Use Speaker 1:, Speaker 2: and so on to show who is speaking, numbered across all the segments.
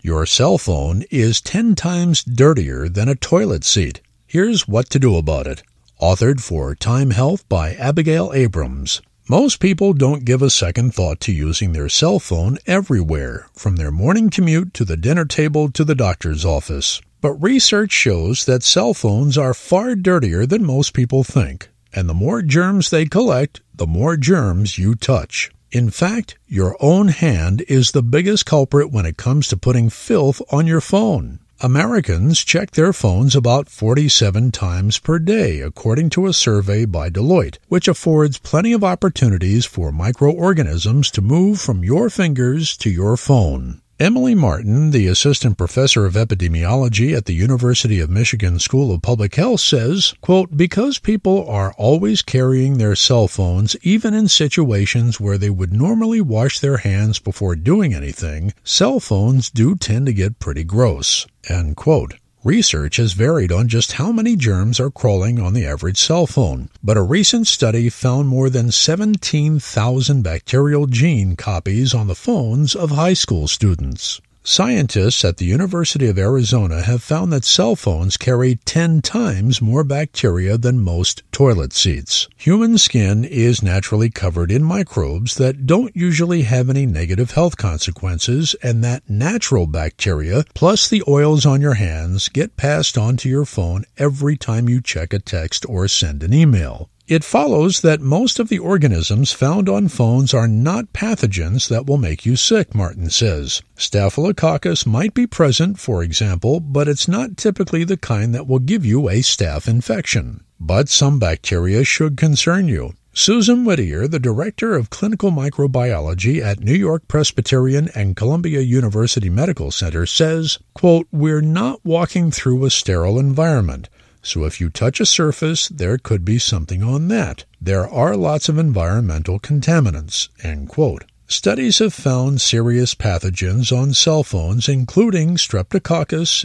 Speaker 1: Your cell phone is 10 times dirtier than a toilet seat. Here's what to do about it. Authored for Time Health by Abigail Abrams. Most people don't give a second thought to using their cell phone everywhere, from their morning commute to the dinner table to the doctor's office. But research shows that cell phones are far dirtier than most people think, and the more germs they collect, the more germs you touch. In fact, your own hand is the biggest culprit when it comes to putting filth on your phone. Americans check their phones about 47 times per day, according to a survey by Deloitte, which affords plenty of opportunities for microorganisms to move from your fingers to your phone. Emily Martin, the assistant professor of epidemiology at the University of Michigan School of Public Health, says, quote, because people are always carrying their cell phones, even in situations where they would normally wash their hands before doing anything, cell phones do tend to get pretty gross, end quote. Research has varied on just how many germs are crawling on the average cell phone, but a recent study found more than 17,000 bacterial gene copies on the phones of high school students. Scientists at the University of Arizona have found that cell phones carry 10 times more bacteria than most toilet seats. Human skin is naturally covered in microbes that don't usually have any negative health consequences, and that natural bacteria, plus the oils on your hands, get passed on to your phone every time you check a text or send an email. It follows that most of the organisms found on phones are not pathogens that will make you sick, Martin says. Staphylococcus might be present, for example, but it's not typically the kind that will give you a staph infection. But some bacteria should concern you. Susan Whittier, the director of clinical microbiology at New York Presbyterian and Columbia University Medical Center, says, quote, we're not walking through a sterile environment. So if you touch a surface, there could be something on that. There are lots of environmental contaminants, end quote. Studies have found serious pathogens on cell phones, including Streptococcus,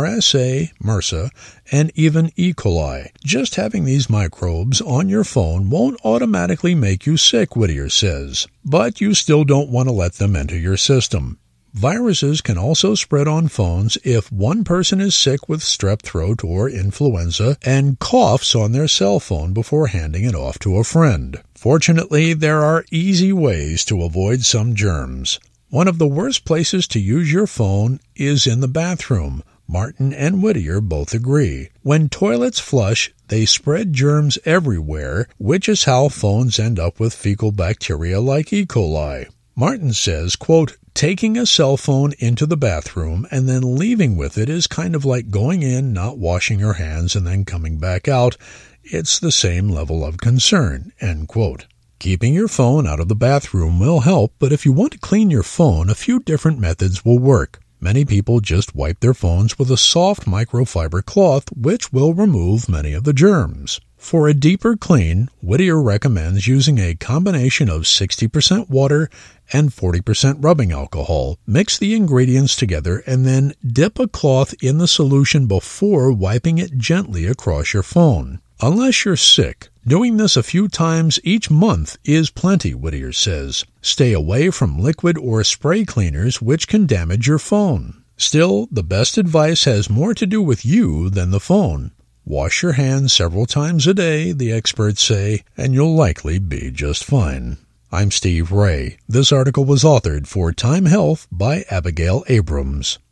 Speaker 1: MRSA, MRSA, and even E. coli. Just having these microbes on your phone won't automatically make you sick, Whittier says, but you still don't want to let them enter your system. Viruses can also spread on phones if one person is sick with strep throat or influenza and coughs on their cell phone before handing it off to a friend. Fortunately, there are easy ways to avoid some germs. One of the worst places to use your phone is in the bathroom. Martin and Whittier both agree. When toilets flush, they spread germs everywhere, which is how phones end up with fecal bacteria like E. coli. Martin says, quote, taking a cell phone into the bathroom and then leaving with it is kind of like going in, not washing your hands, and then coming back out. It's the same level of concern, end quote. Keeping your phone out of the bathroom will help, but if you want to clean your phone, a few different methods will work. Many people just wipe their phones with a soft microfiber cloth, which will remove many of the germs. For a deeper clean, Whittier recommends using a combination of 60% water and 40% rubbing alcohol. Mix the ingredients together and then dip a cloth in the solution before wiping it gently across your phone. Unless you're sick, doing this a few times each month is plenty, Whittier says. Stay away from liquid or spray cleaners, which can damage your phone. Still, the best advice has more to do with you than the phone. Wash your hands several times a day, the experts say, and you'll likely be just fine. I'm Steve Ray. This article was authored for Time Health by Abigail Abrams.